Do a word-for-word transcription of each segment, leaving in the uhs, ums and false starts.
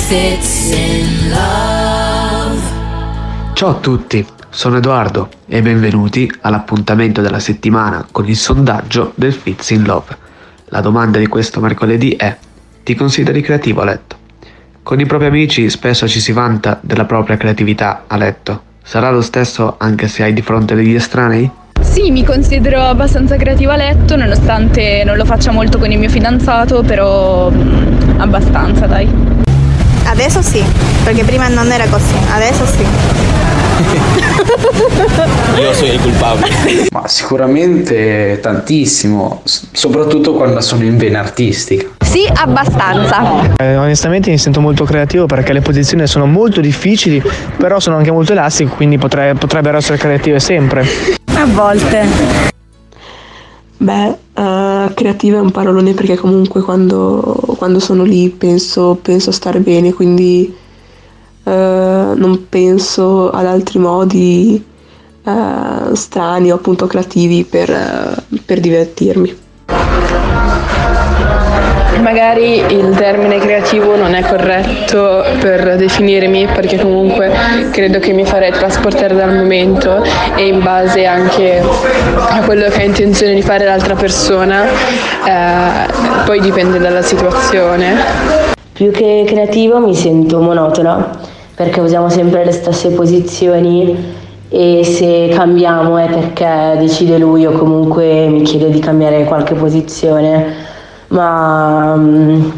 Fits in Love. Ciao a tutti, sono Edoardo e benvenuti all'appuntamento della settimana con il sondaggio del Fits in Love. La domanda di questo mercoledì è: ti consideri creativo a letto? Con i propri amici spesso ci si vanta della propria creatività a letto. Sarà lo stesso anche se hai di fronte degli estranei? Sì, mi considero abbastanza creativa a letto, nonostante non lo faccia molto con il mio fidanzato, però mh, abbastanza, dai. Adesso sì, perché prima non era così, adesso sì. Io sono il colpevole. Ma sicuramente tantissimo, soprattutto quando sono in vena artistica. Sì, abbastanza. Eh, onestamente mi sento molto creativo perché le posizioni sono molto difficili, però sono anche molto elastiche, quindi potrei, potrebbero essere creative sempre. A volte. Beh, uh, creativa è un parolone perché comunque quando, quando sono lì penso, penso a stare bene, quindi uh, non penso ad altri modi uh, strani o appunto creativi per, uh, per divertirmi. Magari il termine creativo non è corretto per definirmi, perché comunque credo che mi farei trasportare dal momento e in base anche a quello che ha intenzione di fare l'altra persona, eh, poi dipende dalla situazione. Più che creativo mi sento monotona, perché usiamo sempre le stesse posizioni e se cambiamo è perché decide lui o comunque mi chiede di cambiare qualche posizione. Ma um,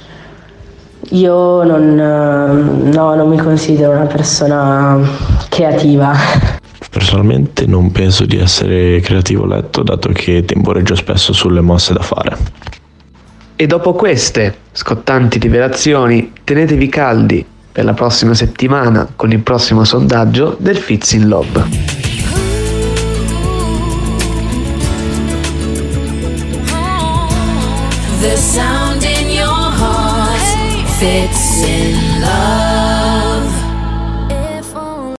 io non, uh, no, non mi considero una persona creativa. Personalmente non penso di essere creativo a letto, dato che temporeggio spesso sulle mosse da fare. E dopo queste scottanti rivelazioni, tenetevi caldi per la prossima settimana con il prossimo sondaggio del Fits in Love. The sound in your heart fits in love.